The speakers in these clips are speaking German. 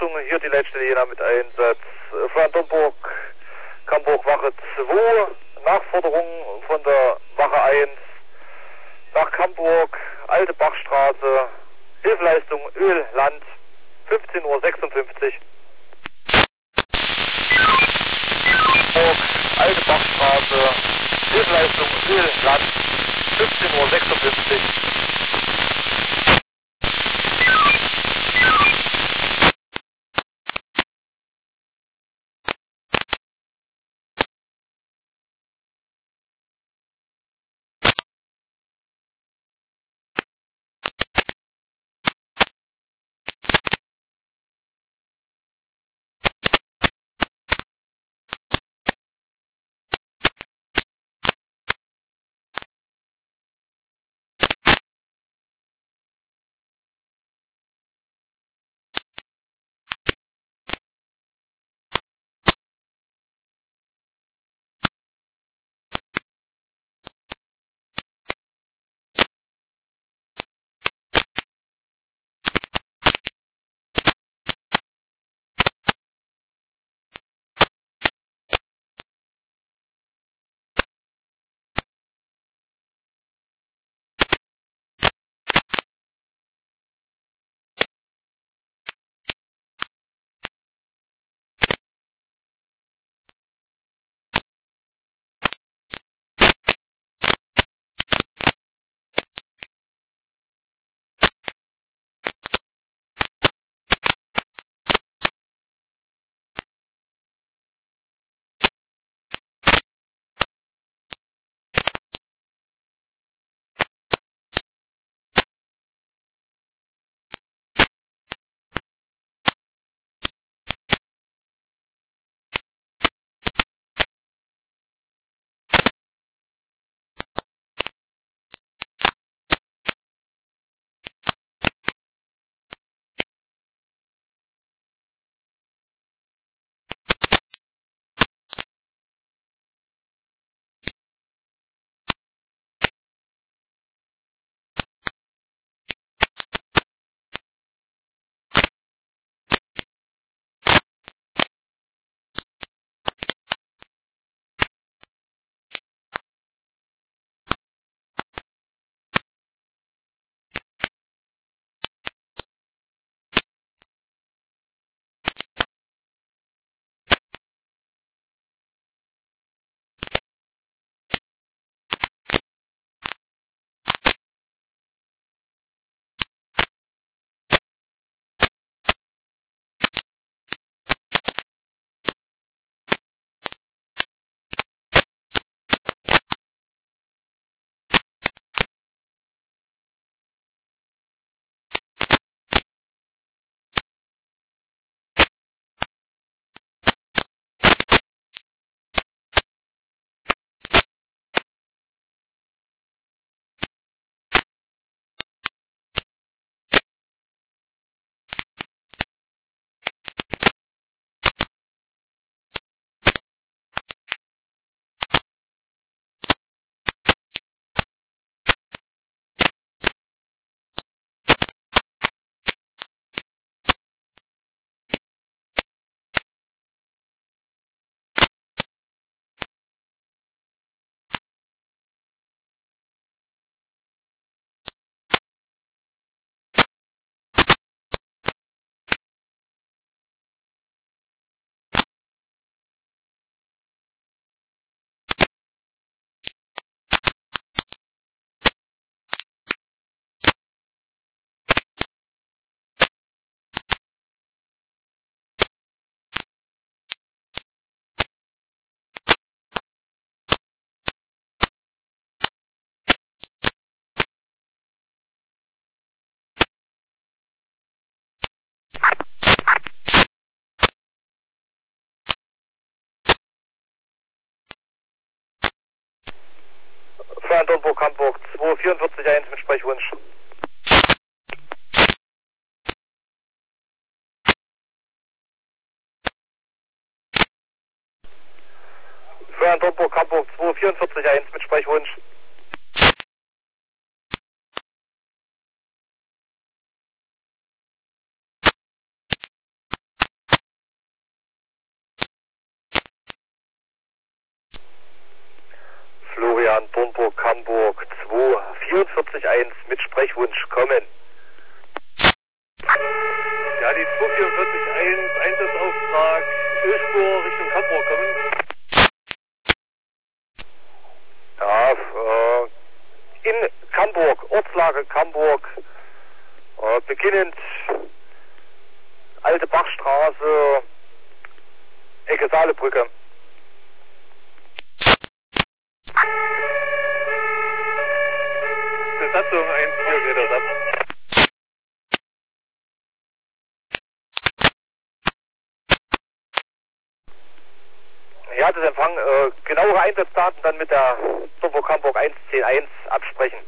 Hilfeleistung, hier die Leitstelle Jena mit Einsatz. Florian Domburg, Camburg Wache 2, Nachforderung von der Wache 1 nach Camburg, Alte Bachstraße, Hilfeleistung Öl, Land, 15:56 Uhr. Alte Bachstraße, Hilfeleistung Öl, Land, 15:56 Uhr. Florian Domburg, Hamburg 244-1 mit Sprechwunsch. Florian Domburg, Hamburg 244-1 mit Sprechwunsch. Julian Dornburg, Hamburg 2, 44.1 mit Sprechwunsch kommen. Ja, die 244.1, Einsatzauftrag, Ölspur Richtung Hamburg kommen. Ja, in Hamburg, Ortslage Hamburg, beginnend Alte Bachstraße, Ecke Saalebrücke. Besatzung 1-4 geht das ab. Ja, das Empfang, genauere Einsatzdaten dann mit der Dornburg Hamburg 110.1 absprechen.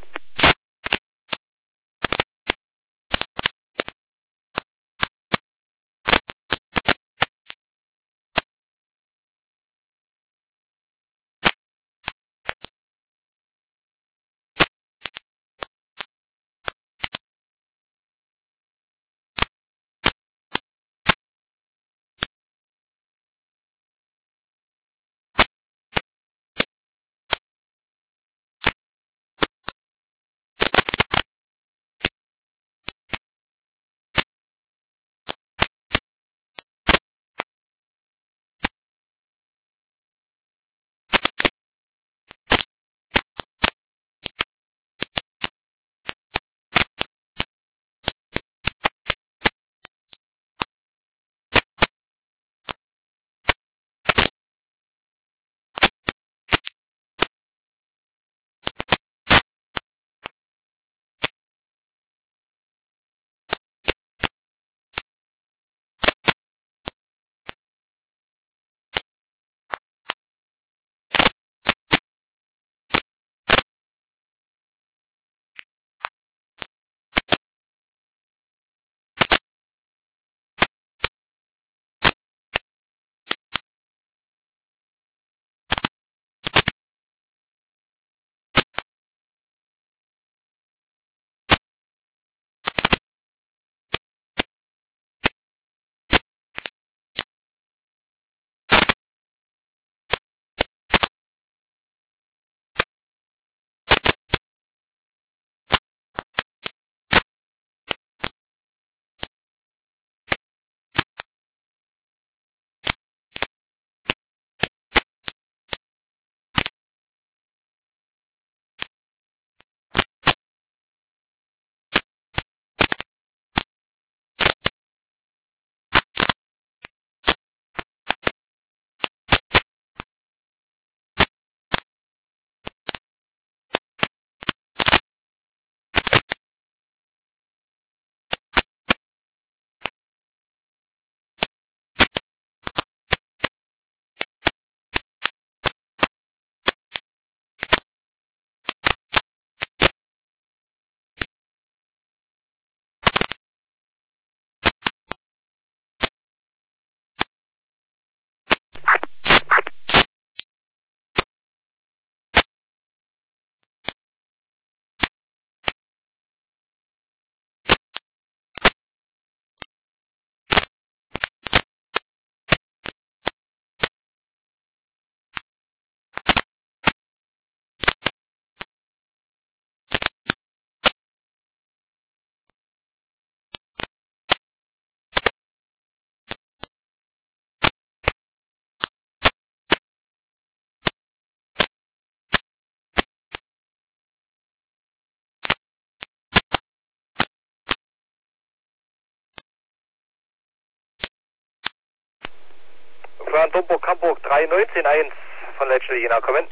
Für Dornburg Hamburg 319.1 von Leitstelle Jena kommen.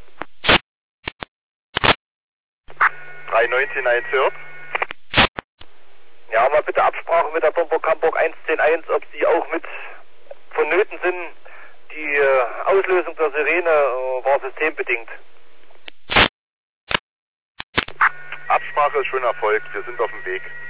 319.1 hört. Ja, mal bitte Absprache mit der Dornburg Hamburg 110.1, ob Sie auch mit vonnöten sind. Die Auslösung der Sirene war systembedingt. Absprache ist schon erfolgt, wir sind auf dem Weg.